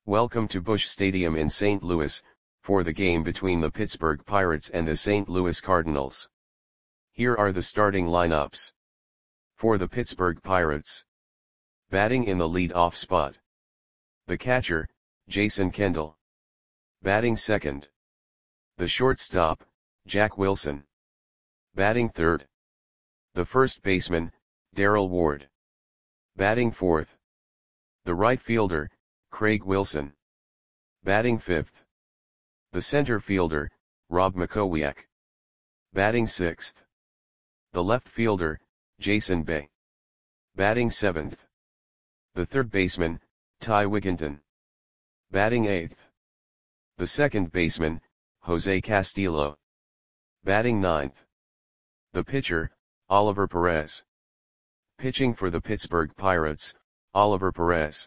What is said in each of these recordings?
Welcome to Busch Stadium in St. Louis, for the game between the Pittsburgh Pirates and the St. Louis Cardinals. Here are the starting lineups. For the Pittsburgh Pirates. Batting in the lead-off spot. The catcher, Jason Kendall. Batting second. The shortstop, Jack Wilson. Batting third. The first baseman, Darryl Ward. Batting fourth. The right fielder, Craig Wilson. Batting fifth. The center fielder, Rob Mackowiak. Batting sixth. The left fielder, Jason Bay. Batting seventh. The third baseman, Ty Wigginton. Batting eighth. The second baseman, Jose Castillo. Batting ninth. The pitcher, Oliver Perez. Pitching for the Pittsburgh Pirates, Oliver Perez.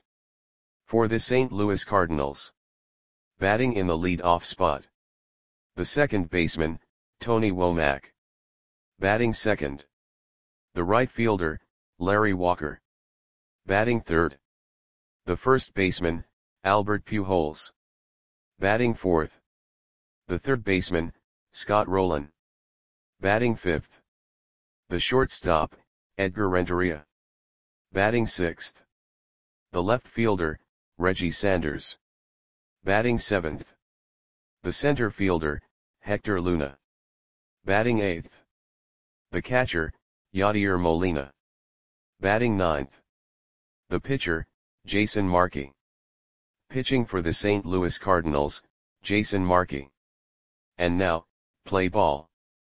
For the St. Louis Cardinals. Batting in the lead-off spot. The second baseman, Tony Womack. Batting second. The right fielder, Larry Walker. Batting third. The first baseman, Albert Pujols. Batting fourth. The third baseman, Scott Rolen. Batting fifth. The shortstop, Edgar Renteria. Batting sixth. The left fielder, Reggie Sanders. Batting seventh. The center fielder, Hector Luna. Batting eighth. The catcher, Yadier Molina. Batting ninth. The pitcher, Jason Markey. Pitching for the St. Louis Cardinals, Jason Markey. And now, play ball.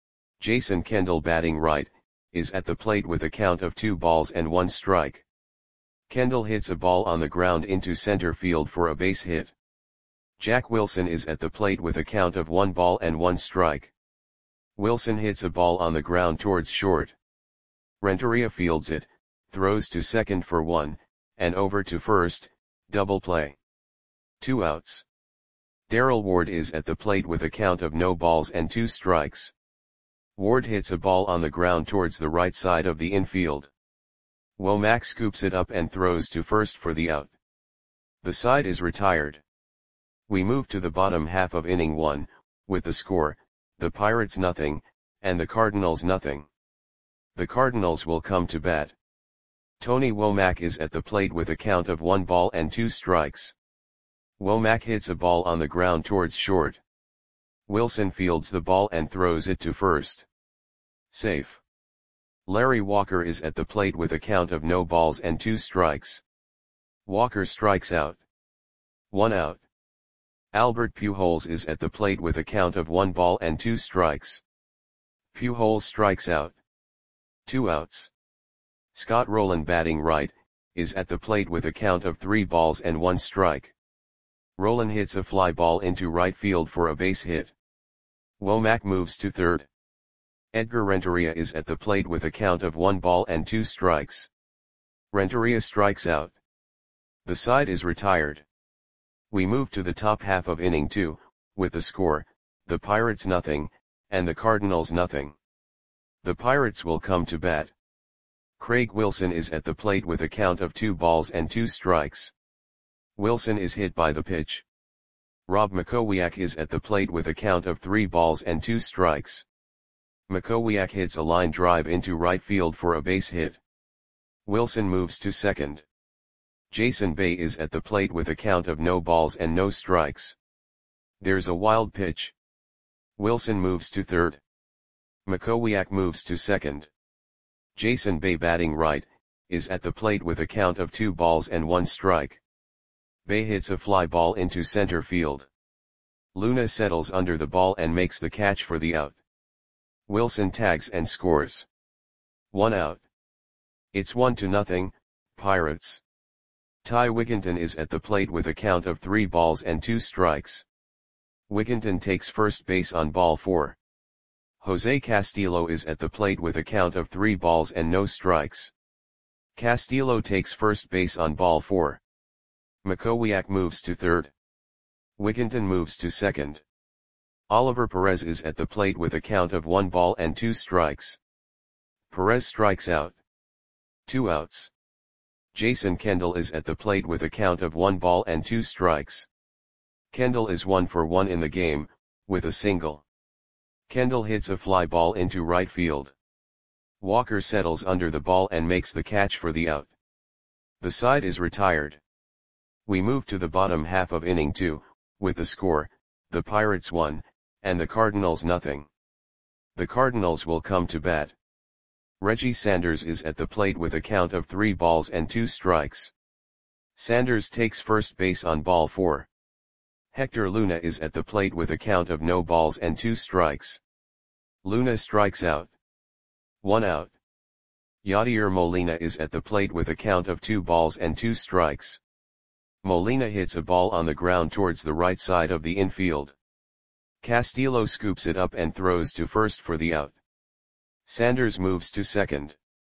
Jason Kendall batting right, is at the plate with a count of 2 balls and 1 strike. Kendall hits a ball on the ground into center field for a base hit. Jack Wilson is at the plate with a count of 1 ball and 1 strike. Wilson hits a ball on the ground towards short. Renteria fields it, throws to second for 1, and over to first, double play. 2 outs. Darryl Ward is at the plate with a count of no balls and 2 strikes. Ward hits a ball on the ground towards the right side of the infield. Womack scoops it up and throws to first for the out. The side is retired. We move to the bottom half of inning 1, with the score, the Pirates nothing, and the Cardinals nothing. The Cardinals will come to bat. Tony Womack is at the plate with a count of 1 ball and 2 strikes. Womack hits a ball on the ground towards short. Wilson fields the ball and throws it to first. Safe. Larry Walker is at the plate with a count of no balls and 2 strikes. Walker strikes out. 1 out. Albert Pujols is at the plate with a count of 1 ball and 2 strikes. Pujols strikes out. 2 outs. Scott Rolen batting right, is at the plate with a count of 3 balls and 1 strike. Rolen hits a fly ball into right field for a base hit. Womack moves to third. Edgar Renteria is at the plate with a count of 1 ball and 2 strikes. Renteria strikes out. The side is retired. We move to the top half of inning 2, with the score, the Pirates nothing, and the Cardinals nothing. The Pirates will come to bat. Craig Wilson is at the plate with a count of 2 balls and 2 strikes. Wilson is hit by the pitch. Rob Mackowiak is at the plate with a count of 3 balls and 2 strikes. Mackowiak hits a line drive into right field for a base hit. Wilson moves to second. Jason Bay is at the plate with a count of no balls and no strikes. There's a wild pitch. Wilson moves to third. Mackowiak moves to second. Jason Bay batting right, is at the plate with a count of 2 balls and 1 strike. Bay hits a fly ball into center field. Luna settles under the ball and makes the catch for the out. Wilson tags and scores. 1 out. It's 1-0, Pirates. Ty Wigginton is at the plate with a count of 3 balls and 2 strikes. Wigginton takes first base on ball 4. Jose Castillo is at the plate with a count of 3 balls and no strikes. Castillo takes first base on ball 4. Mackowiak moves to third. Wigginton moves to second. Oliver Perez is at the plate with a count of 1 ball and 2 strikes. Perez strikes out. 2 outs. Jason Kendall is at the plate with a count of 1 ball and 2 strikes. Kendall is 1 for 1 in the game, with a single. Kendall hits a fly ball into right field. Walker settles under the ball and makes the catch for the out. The side is retired. We move to the bottom half of inning 2, with the score, the Pirates 1, and the Cardinals nothing. The Cardinals will come to bat. Reggie Sanders is at the plate with a count of 3 balls and 2 strikes. Sanders takes first base on ball 4. Hector Luna is at the plate with a count of no balls and 2 strikes. Luna strikes out. 1 out. Yadier Molina is at the plate with a count of 2 balls and 2 strikes. Molina hits a ball on the ground towards the right side of the infield. Castillo scoops it up and throws to first for the out. Sanders moves to second.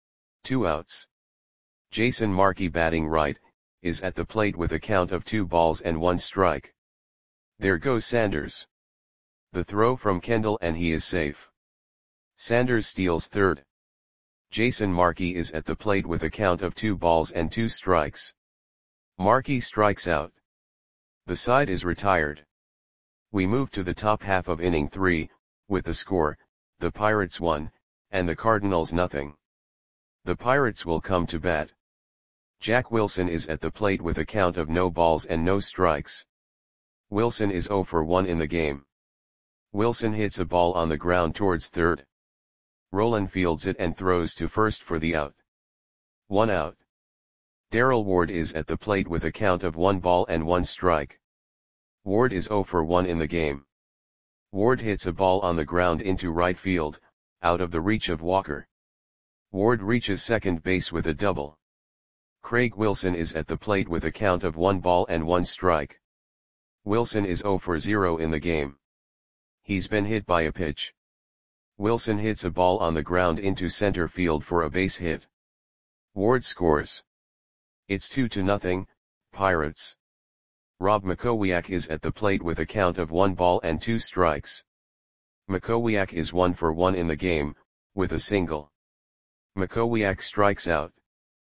2 outs. Jason Markey, batting right, is at the plate with a count of 2 balls and 1 strike. There goes Sanders. The throw from Kendall and he is safe. Sanders steals third. Jason Markey is at the plate with a count of 2 balls and 2 strikes. Markey strikes out. The side is retired. We move to the top half of inning 3, with the score, the Pirates 1, and the Cardinals nothing. The Pirates will come to bat. Jack Wilson is at the plate with a count of no balls and no strikes. Wilson is 0 for 1 in the game. Wilson hits a ball on the ground towards third. Rolen fields it and throws to first for the out. 1 out. Darrell Ward is at the plate with a count of 1 ball and 1 strike. Ward is 0 for 1 in the game. Ward hits a ball on the ground into right field, out of the reach of Walker. Ward reaches second base with a double. Craig Wilson is at the plate with a count of 1 ball and 1 strike. Wilson is 0 for 0 in the game. He's been hit by a pitch. Wilson hits a ball on the ground into center field for a base hit. Ward scores. It's 2-0, Pirates. Rob Makowiak is at the plate with a count of 1 ball and 2 strikes. Makowiak is 1 for 1 in the game, with a single. Makowiak strikes out.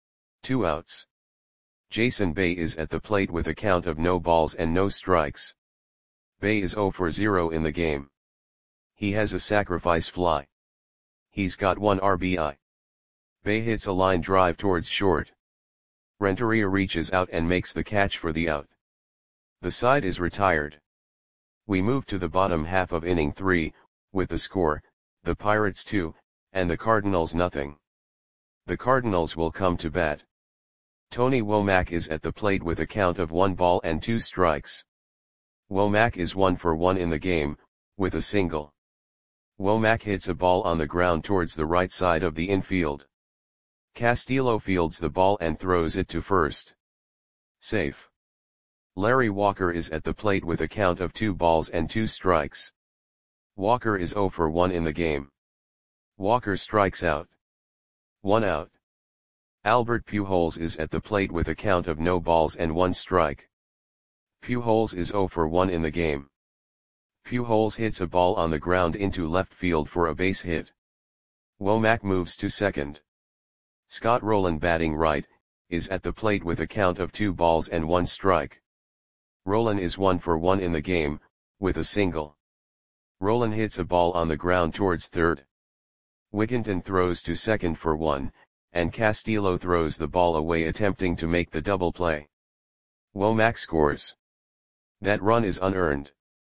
2 outs. Jason Bay is at the plate with a count of no balls and no strikes. Bay is 0 for 0 in the game. He has a sacrifice fly. He's got 1 RBI. Bay hits a line drive towards short. Renteria reaches out and makes the catch for the out. The side is retired. We move to the bottom half of inning 3, with the score, the Pirates 2, and the Cardinals nothing. The Cardinals will come to bat. Tony Womack is at the plate with a count of 1 ball and 2 strikes. Womack is 1 for 1 in the game, with a single. Womack hits a ball on the ground towards the right side of the infield. Castillo fields the ball and throws it to first. Safe. Larry Walker is at the plate with a count of 2 balls and 2 strikes. Walker is 0 for 1 in the game. Walker strikes out. 1 out. Albert Pujols is at the plate with a count of no balls and 1 strike. Pujols is 0 for 1 in the game. Pujols hits a ball on the ground into left field for a base hit. Womack moves to second. Scott Rolen, batting right, is at the plate with a count of 2 balls and 1 strike. Rolen is 1 for 1 in the game, with a single. Rolen hits a ball on the ground towards third. Wigginton throws to second for 1, and Castillo throws the ball away attempting to make the double play. Womack scores. That run is unearned.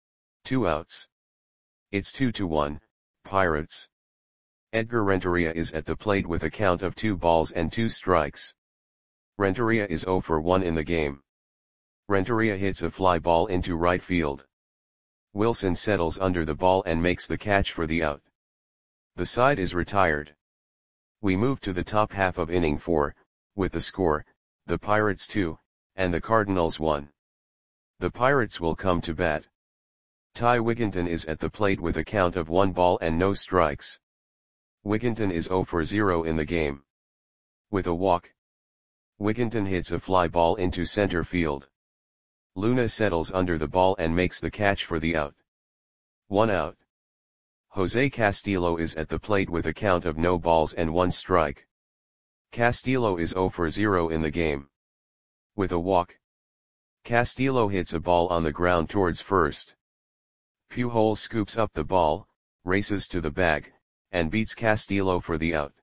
2 outs. It's 2-1, Pirates. Edgar Renteria is at the plate with a count of 2 balls and 2 strikes. Renteria is 0 for 1 in the game. Renteria hits a fly ball into right field. Wilson settles under the ball and makes the catch for the out. The side is retired. We move to the top half of inning 4, with the score, the Pirates 2, and the Cardinals 1. The Pirates will come to bat. Ty Wigginton is at the plate with a count of 1 ball and no strikes. Wigginton is 0 for 0 in the game. With a walk. Wigginton hits a fly ball into center field. Luna settles under the ball and makes the catch for the out. 1 out. Jose Castillo is at the plate with a count of no balls and 1 strike. Castillo is 0 for 0 in the game. With a walk, Castillo hits a ball on the ground towards first. Pujols scoops up the ball, races to the bag, and beats Castillo for the out.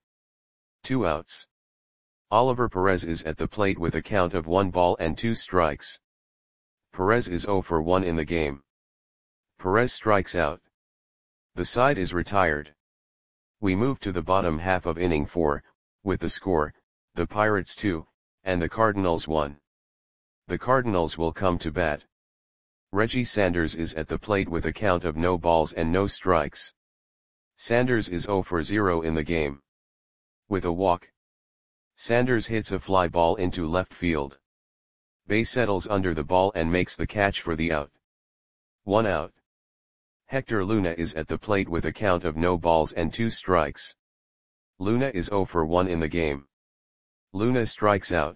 2 outs. Oliver Perez is at the plate with a count of 1 ball and 2 strikes. Perez is 0 for 1 in the game. Perez strikes out. The side is retired. We move to the bottom half of inning 4, with the score, the Pirates 2, and the Cardinals 1. The Cardinals will come to bat. Reggie Sanders is at the plate with a count of no balls and no strikes. Sanders is 0 for 0 in the game. With a walk, Sanders hits a fly ball into left field. Bae settles under the ball and makes the catch for the out. 1 out. Hector Luna is at the plate with a count of no balls and 2 strikes. Luna is 0 for 1 in the game. Luna strikes out.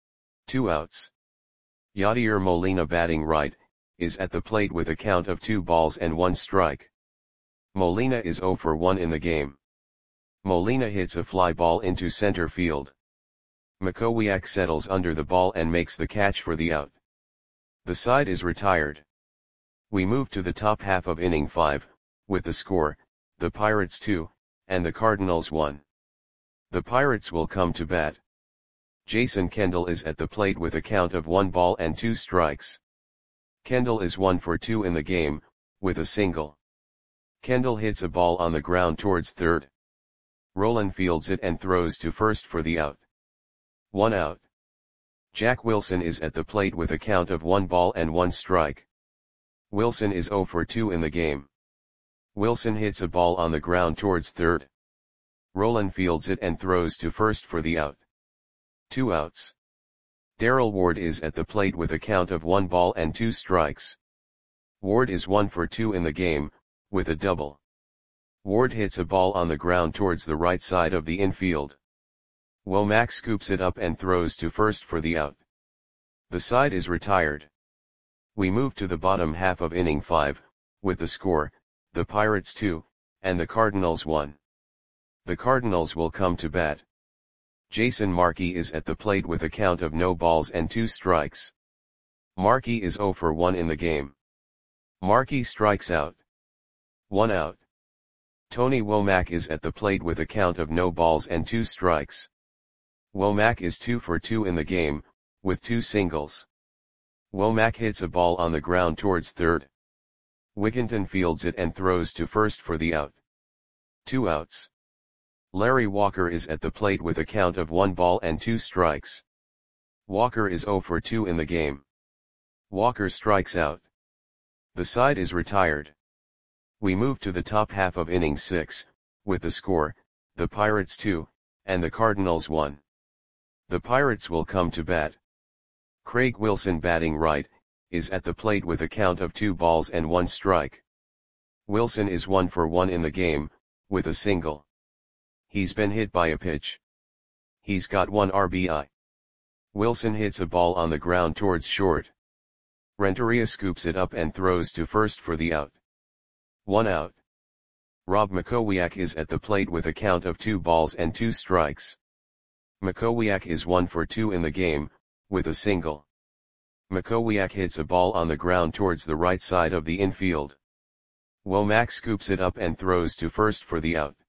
2 outs. Yadier Molina, batting right, is at the plate with a count of 2 balls and 1 strike. Molina is 0 for 1 in the game. Molina hits a fly ball into center field. Makowiak settles under the ball and makes the catch for the out. The side is retired. We move to the top half of inning 5, with the score, the Pirates 2, and the Cardinals 1. The Pirates will come to bat. Jason Kendall is at the plate with a count of 1 ball and 2 strikes. Kendall is 1 for 2 in the game, with a single. Kendall hits a ball on the ground towards third. Rolen fields it and throws to first for the out. 1 out. Jack Wilson is at the plate with a count of 1 ball and 1 strike. Wilson is 0 for 2 in the game. Wilson hits a ball on the ground towards third. Rolen fields it and throws to first for the out. 2 outs. Darrell Ward is at the plate with a count of 1 ball and 2 strikes. Ward is 1 for 2 in the game, with a double. Ward hits a ball on the ground towards the right side of the infield. Womack scoops it up and throws to first for the out. The side is retired. We move to the bottom half of inning 5, with the score, the Pirates 2, and the Cardinals 1. The Cardinals will come to bat. Jason Markey is at the plate with a count of no balls and 2 strikes. Markey is 0 for 1 in the game. Markey strikes out. 1 out. Tony Womack is at the plate with a count of no balls and 2 strikes. Womack is 2 for 2 in the game, with 2 singles. Womack hits a ball on the ground towards third. Wigginton fields it and throws to first for the out. 2 outs. Larry Walker is at the plate with a count of 1 ball and 2 strikes. Walker is 0 for 2 in the game. Walker strikes out. The side is retired. We move to the top half of inning 6, with the score, the Pirates 2, and the Cardinals 1. The Pirates will come to bat. Craig Wilson, batting right, is at the plate with a count of 2 balls and 1 strike. Wilson is 1 for 1 in the game, with a single. He's been hit by a pitch. He's got 1 RBI. Wilson hits a ball on the ground towards short. Renteria scoops it up and throws to first for the out. 1 out. Rob Makowiak is at the plate with a count of 2 balls and 2 strikes. Makowiak is 1 for 2 in the game, with a single. Makowiak hits a ball on the ground towards the right side of the infield. Womack scoops it up and throws to first for the out.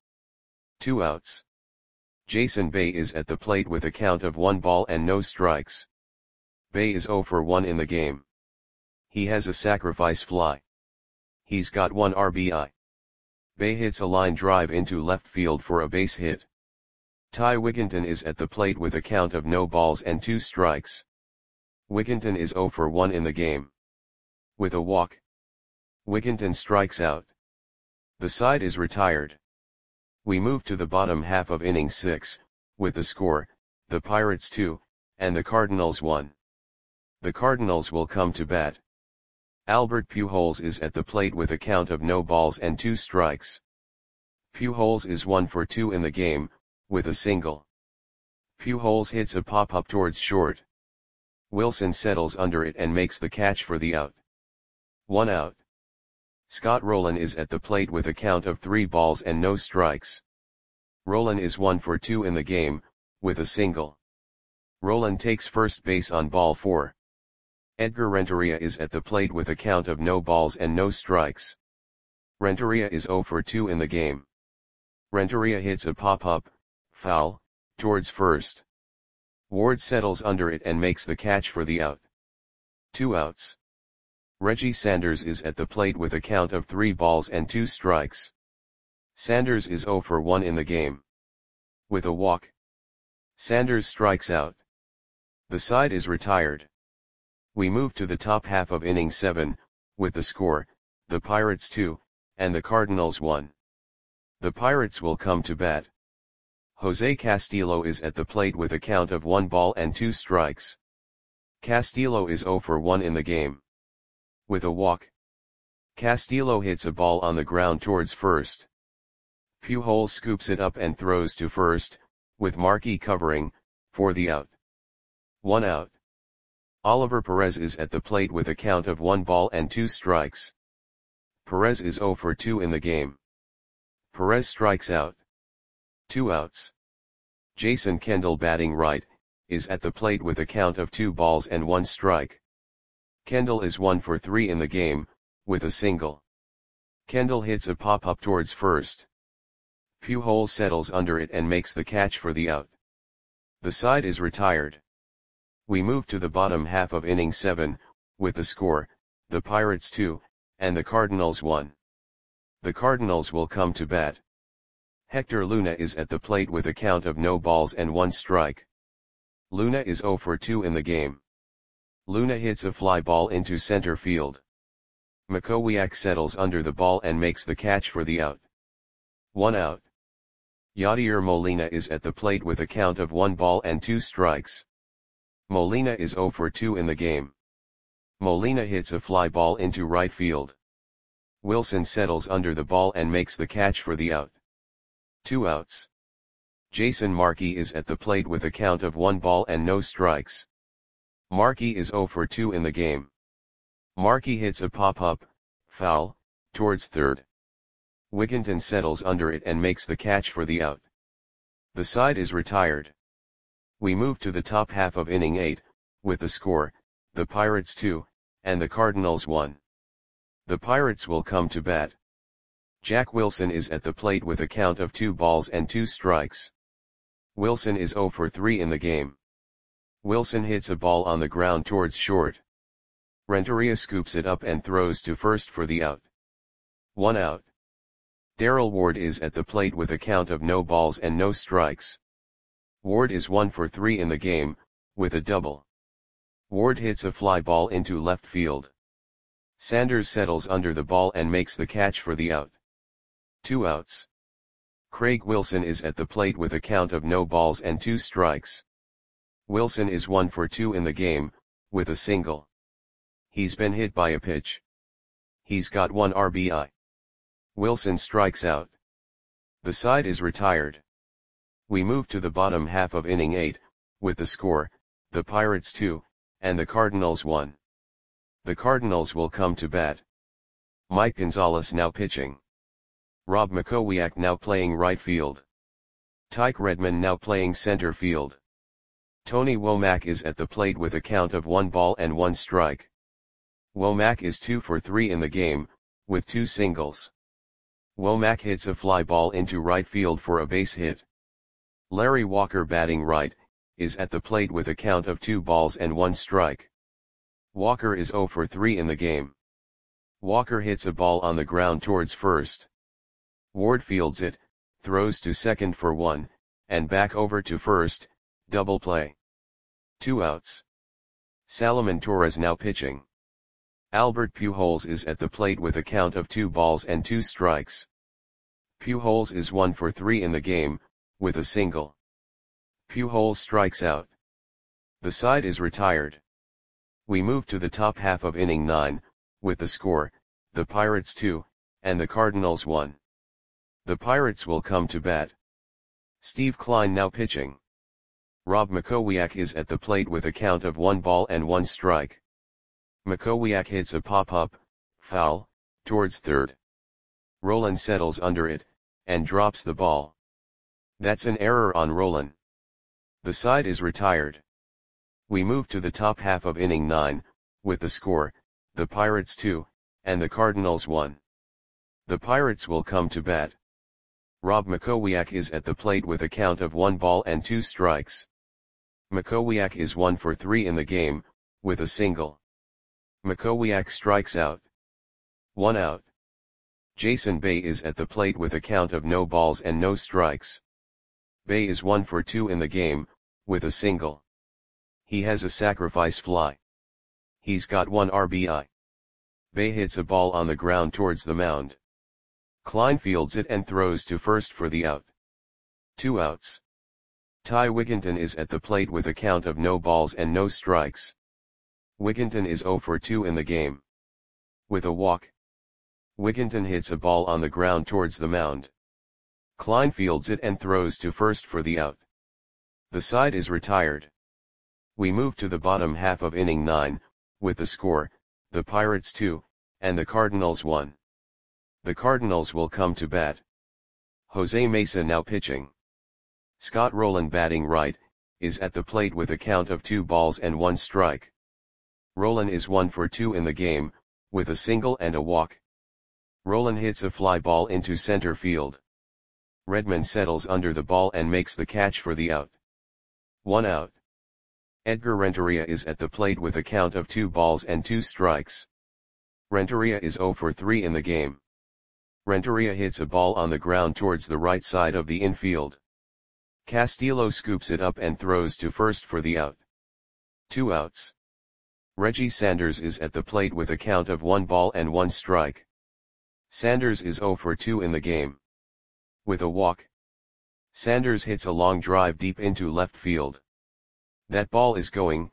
2 outs. Jason Bay is at the plate with a count of 1 ball and no strikes. Bay is 0 for 1 in the game. He has a sacrifice fly. He's got 1 RBI. Bay hits a line drive into left field for a base hit. Ty Wigginton is at the plate with a count of no balls and 2 strikes. Wigginton is 0 for 1 in the game. With a walk, Wigginton strikes out. The side is retired. We move to the bottom half of inning 6, with the score, the Pirates 2, and the Cardinals 1. The Cardinals will come to bat. Albert Pujols is at the plate with a count of no balls and 2 strikes. Pujols is 1 for 2 in the game, with a single. Pujols hits a pop-up towards short. Wilson settles under it and makes the catch for the out. 1 out. Scott Rolen is at the plate with a count of 3 balls and no strikes. Rolen is 1 for 2 in the game, with a single. Roland takes first base on ball 4. Edgar Renteria is at the plate with a count of no balls and no strikes. Renteria is 0 for 2 in the game. Renteria hits a pop-up, foul, towards first. Ward settles under it and makes the catch for the out. 2 outs. Reggie Sanders is at the plate with a count of 3 balls and 2 strikes. Sanders is 0 for 1 in the game. With a walk, Sanders strikes out. The side is retired. We move to the top half of inning 7, with the score, the Pirates 2, and the Cardinals 1. The Pirates will come to bat. Jose Castillo is at the plate with a count of 1 ball and 2 strikes. Castillo is 0 for 1 in the game. With a walk, Castillo hits a ball on the ground towards first. Pujols scoops it up and throws to first, with Markey covering, for the out. 1 out. Oliver Perez is at the plate with a count of 1 ball and 2 strikes. Perez is 0 for 2 in the game. Perez strikes out. 2 outs. Jason Kendall, batting right, is at the plate with a count of 2 balls and 1 strike. Kendall is 1 for 3 in the game, with a single. Kendall hits a pop-up towards first. Pujols settles under it and makes the catch for the out. The side is retired. We move to the bottom half of inning 7, with the score, the Pirates 2, and the Cardinals 1. The Cardinals will come to bat. Hector Luna is at the plate with a count of no balls and 1 strike. Luna is 0 for 2 in the game. Luna hits a fly ball into center field. Makowiak settles under the ball and makes the catch for the out. 1 out. Yadier Molina is at the plate with a count of 1 ball and 2 strikes. Molina is 0 for 2 in the game. Molina hits a fly ball into right field. Wilson settles under the ball and makes the catch for the out. 2 outs. Jason Markey is at the plate with a count of 1 ball and no strikes. Markey is 0 for 2 in the game. Markey hits a pop-up, foul, towards third. Wigginton settles under it and makes the catch for the out. The side is retired. We move to the top half of inning 8, with the score, the Pirates 2, and the Cardinals 1. The Pirates will come to bat. Jack Wilson is at the plate with a count of 2 balls and 2 strikes. Wilson is 0 for 3 in the game. Wilson hits a ball on the ground towards short. Renteria scoops it up and throws to first for the out. 1 out. Darrell Ward is at the plate with a count of no balls and no strikes. Ward is 1 for 3 in the game, with a double. Ward hits a fly ball into left field. Sanders settles under the ball and makes the catch for the out. 2 outs. Craig Wilson is at the plate with a count of no balls and 2 strikes. Wilson is 1 for 2 in the game, with a single. He's been hit by a pitch. He's got 1 RBI. Wilson strikes out. The side is retired. We move to the bottom half of inning 8, with the score, the Pirates 2, and the Cardinals 1. The Cardinals will come to bat. Mike Gonzalez now pitching. Rob Makowiak now playing right field. Tyke Redman now playing center field. Tony Womack is at the plate with a count of 1 ball and 1 strike. Womack is 2 for 3 in the game, with 2 singles. Womack hits a fly ball into right field for a base hit. Larry Walker, batting right, is at the plate with a count of 2 balls and 1 strike. Walker is 0 for 3 in the game. Walker hits a ball on the ground towards first. Ward fields it, throws to second for 1, and back over to first, double play. 2 outs. Salomon Torres now pitching. Albert Pujols is at the plate with a count of 2 balls and 2 strikes. Pujols is 1 for 3 in the game, with a single. Pujols strikes out. The side is retired. We move to the top half of inning 9, with the score, the Pirates 2, and the Cardinals 1. The Pirates will come to bat. Steve Klein now pitching. Rob Makowiak is at the plate with a count of 1 ball and 1 strike. Makowiak hits a pop-up, foul, towards third. Roland settles under it, and drops the ball. That's an error on Roland. The side is retired. We move to the top half of inning 9, with the score, the Pirates 2, and the Cardinals 1. The Pirates will come to bat. Rob Makowiak is at the plate with a count of 1 ball and 2 strikes. Makowiak is 1 for 3 in the game, with a single. Makowiak strikes out. 1 out. Jason Bay is at the plate with a count of no balls and no strikes. Bay is 1 for 2 in the game, with a single. He has a sacrifice fly. He's got 1 RBI. Bay hits a ball on the ground towards the mound. Klein fields it and throws to first for the out. 2 outs. Ty Wigginton is at the plate with a count of no balls and no strikes. Wigginton is 0 for 2 in the game. With a walk. Wigginton hits a ball on the ground towards the mound. Klein fields it and throws to first for the out. The side is retired. We move to the bottom half of inning 9, with the score, the Pirates 2, and the Cardinals 1. The Cardinals will come to bat. Jose Mesa now pitching. Scott Rowland batting right, is at the plate with a count of 2 balls and 1 strike. Rowland is 1 for 2 in the game, with a single and a walk. Rowland hits a fly ball into center field. Redmond settles under the ball and makes the catch for the out. 1 out. Edgar Renteria is at the plate with a count of 2 balls and 2 strikes. Renteria is 0 for 3 in the game. Renteria hits a ball on the ground towards the right side of the infield. Castillo scoops it up and throws to first for the out. 2 outs. Reggie Sanders is at the plate with a count of 1 ball and 1 strike. Sanders is 0 for 2 in the game. With a walk. Sanders hits a long drive deep into left field. That ball is gone.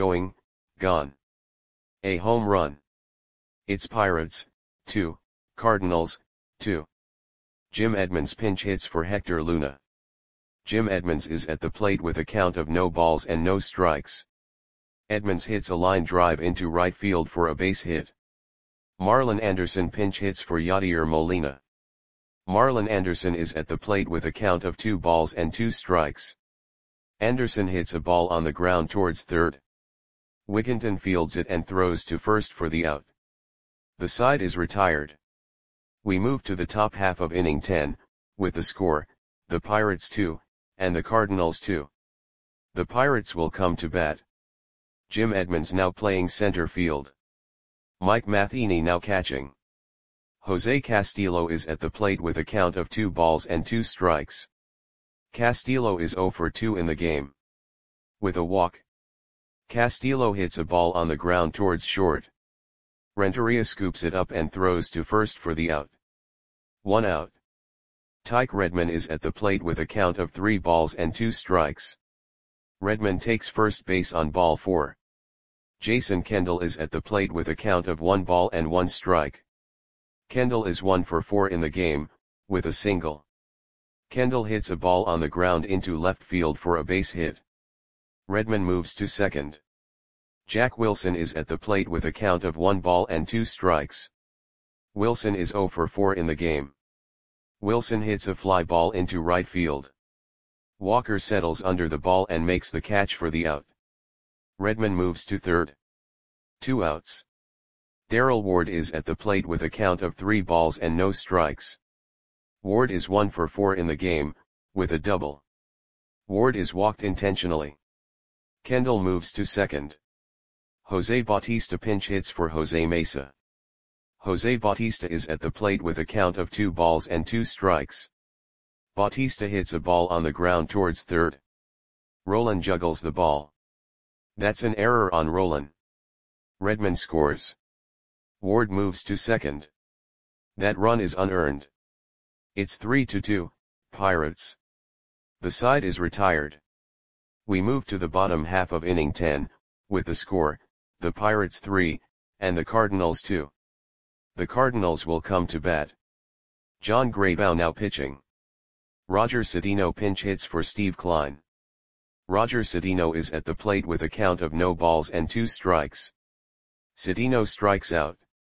A home run. It's Pirates, 2, Cardinals, 2. Jim Edmonds pinch hits for Hector Luna. Jim Edmonds is at the plate with a count of no balls and no strikes. Edmonds hits a line drive into right field for a base hit. Marlon Anderson pinch hits for Yadier Molina. Marlon Anderson is at the plate with a count of 2 balls and 2 strikes. Anderson hits a ball on the ground towards third. Wigginton fields it and throws to first for the out. The side is retired. We move to the top half of inning 10, with the score, the Pirates 2, and the Cardinals 2. The Pirates will come to bat. Jim Edmonds now playing center field. Mike Matheny now catching. Jose Castillo is at the plate with a count of 2 balls and 2 strikes. Castillo is 0 for 2 in the game. With a walk. Castillo hits a ball on the ground towards short. Renteria scoops it up and throws to first for the out. 1 out. Tyke Redmond is at the plate with a count of 3 balls and 2 strikes. Redmond takes first base on ball 4. Jason Kendall is at the plate with a count of 1 ball and 1 strike. Kendall is 1 for 4 in the game, with a single. Kendall hits a ball on the ground into left field for a base hit. Redmond moves to second. Jack Wilson is at the plate with a count of 1 ball and 2 strikes. Wilson is 0 for 4 in the game. Wilson hits a fly ball into right field. Walker settles under the ball and makes the catch for the out. Redmond moves to third. 2 outs. Darrell Ward is at the plate with a count of 3 balls and no strikes. Ward is 1 for 4 in the game, with a double. Ward is walked intentionally. Kendall moves to second. Jose Bautista pinch hits for Jose Mesa. Jose Bautista is at the plate with a count of 2 balls and 2 strikes. Bautista hits a ball on the ground towards third. Rowland juggles the ball. That's an error on Rowland. Redmond scores. Ward moves to second. That run is unearned. It's 3-2, Pirates. The side is retired. We move to the bottom half of inning 10, with the score, the Pirates 3, and the Cardinals 2. The Cardinals will come to bat. John Graybow now pitching. Roger Cedeno pinch hits for Steve Klein. Roger Cedeno is at the plate with a count of no balls and 2 strikes. Cedeno strikes out.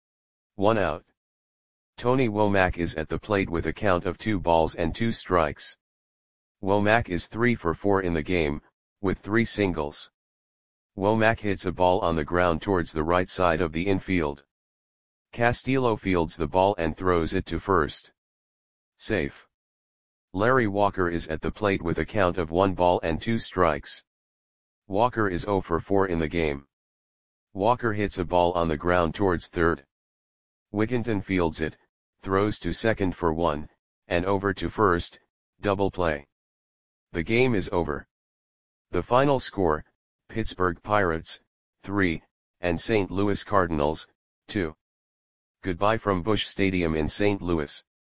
1 out. Tony Womack is at the plate with a count of 2 balls and 2 strikes. Womack is 3 for 4 in the game, with 3 singles. Womack hits a ball on the ground towards the right side of the infield. Castillo fields the ball and throws it to first. Safe. Larry Walker is at the plate with a count of 1 ball and 2 strikes. Walker is 0 for 4 in the game. Walker hits a ball on the ground towards third. Wigginton fields it, throws to second for 1, and over to first, double play. The game is over. The final score, Pittsburgh Pirates, 3, and St. Louis Cardinals, 2. Goodbye from Busch Stadium in St. Louis.